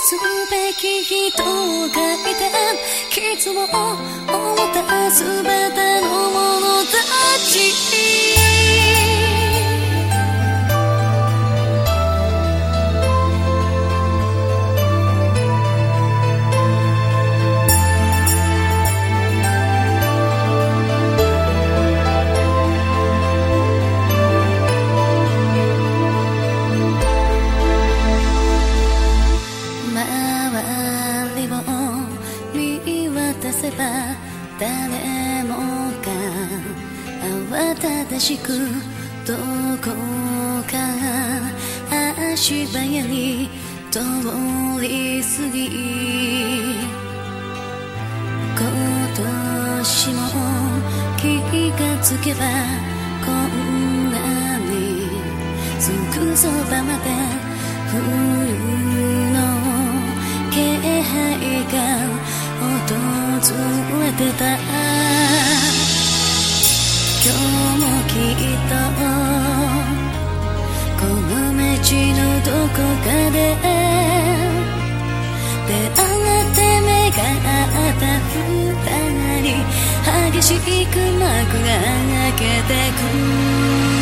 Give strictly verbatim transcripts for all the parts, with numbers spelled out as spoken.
すべき人がいて、傷を負ったすべての者たち。誰もが慌ただしくどこか足早に通り過ぎ、今年も気がつけばこんなにすぐそばまで冬の気配が訪れてた。今日もきっとこの街のどこかで出会って目が合った二人、激しく幕が開けてく。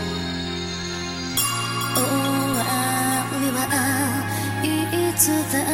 終わりはいつだ